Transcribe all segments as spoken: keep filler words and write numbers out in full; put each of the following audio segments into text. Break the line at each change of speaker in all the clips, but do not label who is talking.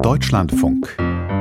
Deutschlandfunk.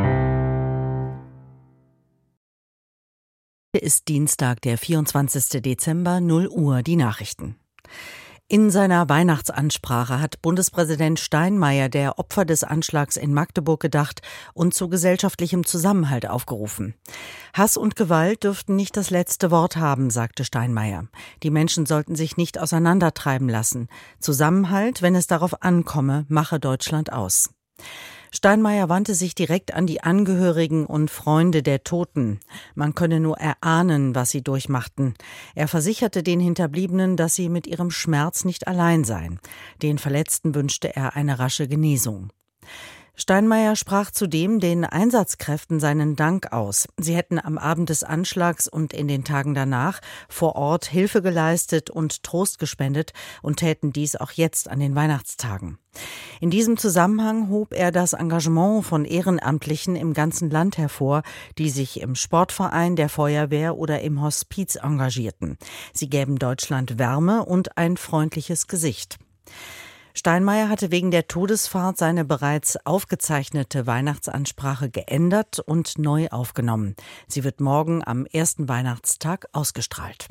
Ist Dienstag, der vierundzwanzigster Dezember, null Uhr, die Nachrichten. In seiner Weihnachtsansprache hat Bundespräsident Steinmeier der Opfer des Anschlags in Magdeburg gedacht und zu gesellschaftlichem Zusammenhalt aufgerufen. Hass und Gewalt dürften nicht das letzte Wort haben, sagte Steinmeier. Die Menschen sollten sich nicht auseinandertreiben lassen. Zusammenhalt, wenn es darauf ankomme, mache Deutschland aus. Steinmeier wandte sich direkt an die Angehörigen und Freunde der Toten. Man könne nur erahnen, was sie durchmachten. Er versicherte den Hinterbliebenen, dass sie mit ihrem Schmerz nicht allein seien. Den Verletzten wünschte er eine rasche Genesung. Steinmeier sprach zudem den Einsatzkräften seinen Dank aus. Sie hätten am Abend des Anschlags und in den Tagen danach vor Ort Hilfe geleistet und Trost gespendet und täten dies auch jetzt an den Weihnachtstagen. In diesem Zusammenhang hob er das Engagement von Ehrenamtlichen im ganzen Land hervor, die sich im Sportverein, der Feuerwehr oder im Hospiz engagierten. Sie gäben Deutschland Wärme und ein freundliches Gesicht. Steinmeier hatte wegen der Todesfahrt seine bereits aufgezeichnete Weihnachtsansprache geändert und neu aufgenommen. Sie wird morgen am ersten Weihnachtstag ausgestrahlt.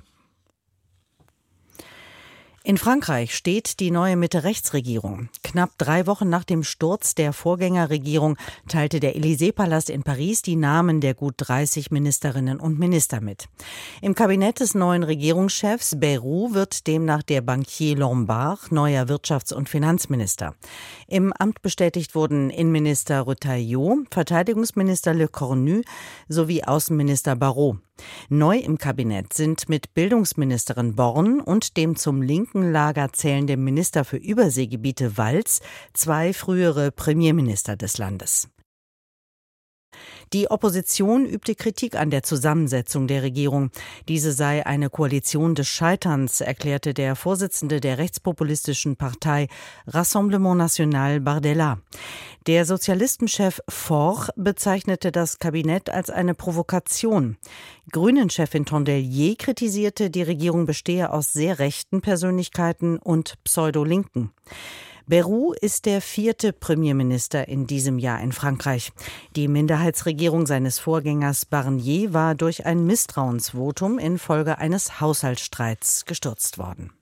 In Frankreich steht die neue Mitte-Rechts-Regierung. Knapp drei Wochen nach dem Sturz der Vorgängerregierung teilte der Élysée-Palast in Paris die Namen der gut dreißig Ministerinnen und Minister mit. Im Kabinett des neuen Regierungschefs Bayrou wird demnach der Bankier Lombard neuer Wirtschafts- und Finanzminister. Im Amt bestätigt wurden Innenminister Retailleau, Verteidigungsminister Le Cornu sowie Außenminister Barrot. Neu im Kabinett sind mit Bildungsministerin Born und dem zum linken Lager zählenden Minister für Überseegebiete Walz zwei frühere Premierminister des Landes. Die Opposition übte Kritik an der Zusammensetzung der Regierung. Diese sei eine Koalition des Scheiterns, erklärte der Vorsitzende der rechtspopulistischen Partei Rassemblement National Bardella. Der Sozialistenchef Faure bezeichnete das Kabinett als eine Provokation. Grünen-Chefin Tondelier kritisierte, die Regierung bestehe aus sehr rechten Persönlichkeiten und Pseudo-Linken. Bayrou ist der vierte Premierminister in diesem Jahr in Frankreich. Die Minderheitsregierung seines Vorgängers Barnier war durch ein Misstrauensvotum infolge eines Haushaltsstreits gestürzt worden.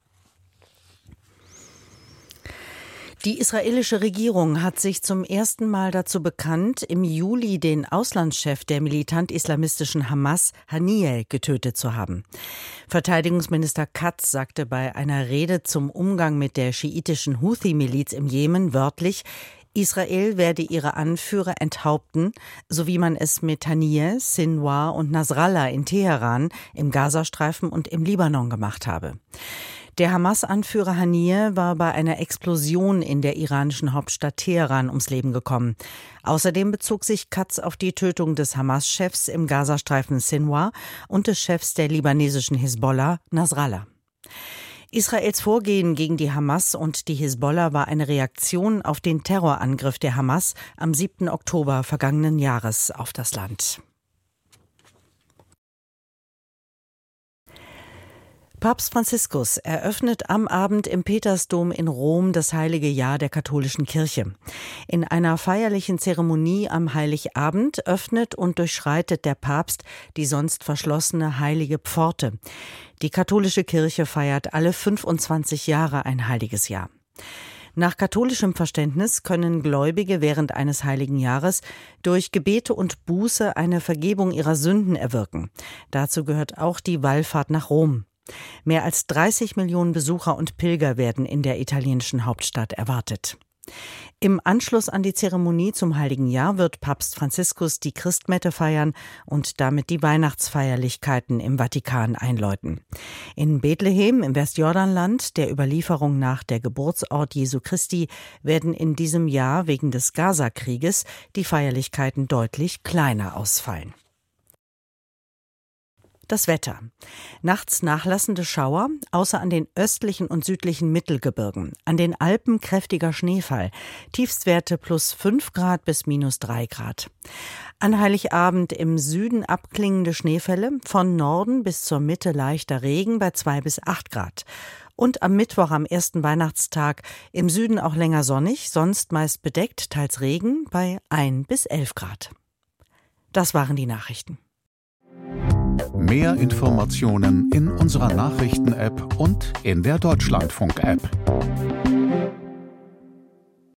Die israelische Regierung hat sich zum ersten Mal dazu bekannt, im Juli den Auslandschef der militant-islamistischen Hamas, Haniyeh, getötet zu haben. Verteidigungsminister Katz sagte bei einer Rede zum Umgang mit der schiitischen Houthi-Miliz im Jemen wörtlich, Israel werde ihre Anführer enthaupten, so wie man es mit Haniyeh, Sinwar und Nasrallah in Teheran, im Gazastreifen und im Libanon gemacht habe. Der Hamas-Anführer Haniyeh war bei einer Explosion in der iranischen Hauptstadt Teheran ums Leben gekommen. Außerdem bezog sich Katz auf die Tötung des Hamas-Chefs im Gazastreifen Sinwar und des Chefs der libanesischen Hisbollah, Nasrallah. Israels Vorgehen gegen die Hamas und die Hisbollah war eine Reaktion auf den Terrorangriff der Hamas am siebten Oktober vergangenen Jahres auf das Land. Papst Franziskus eröffnet am Abend im Petersdom in Rom das heilige Jahr der katholischen Kirche. In einer feierlichen Zeremonie am Heiligabend öffnet und durchschreitet der Papst die sonst verschlossene heilige Pforte. Die katholische Kirche feiert alle fünfundzwanzig Jahre ein heiliges Jahr. Nach katholischem Verständnis können Gläubige während eines heiligen Jahres durch Gebete und Buße eine Vergebung ihrer Sünden erwirken. Dazu gehört auch die Wallfahrt nach Rom. Mehr als dreißig Millionen Besucher und Pilger werden in der italienischen Hauptstadt erwartet. Im Anschluss an die Zeremonie zum Heiligen Jahr wird Papst Franziskus die Christmette feiern und damit die Weihnachtsfeierlichkeiten im Vatikan einläuten. In Bethlehem im Westjordanland, der Überlieferung nach der Geburtsort Jesu Christi, werden in diesem Jahr wegen des Gaza-Krieges die Feierlichkeiten deutlich kleiner ausfallen. Das Wetter. Nachts nachlassende Schauer, außer an den östlichen und südlichen Mittelgebirgen. An den Alpen kräftiger Schneefall. Tiefstwerte plus fünf Grad bis minus drei Grad. An Heiligabend im Süden abklingende Schneefälle, von Norden bis zur Mitte leichter Regen bei zwei bis acht Grad. Und am Mittwoch, am ersten Weihnachtstag, im Süden auch länger sonnig, sonst meist bedeckt, teils Regen, bei ein bis elf Grad. Das waren die Nachrichten.
Mehr Informationen in unserer Nachrichten-App und in der Deutschlandfunk-App.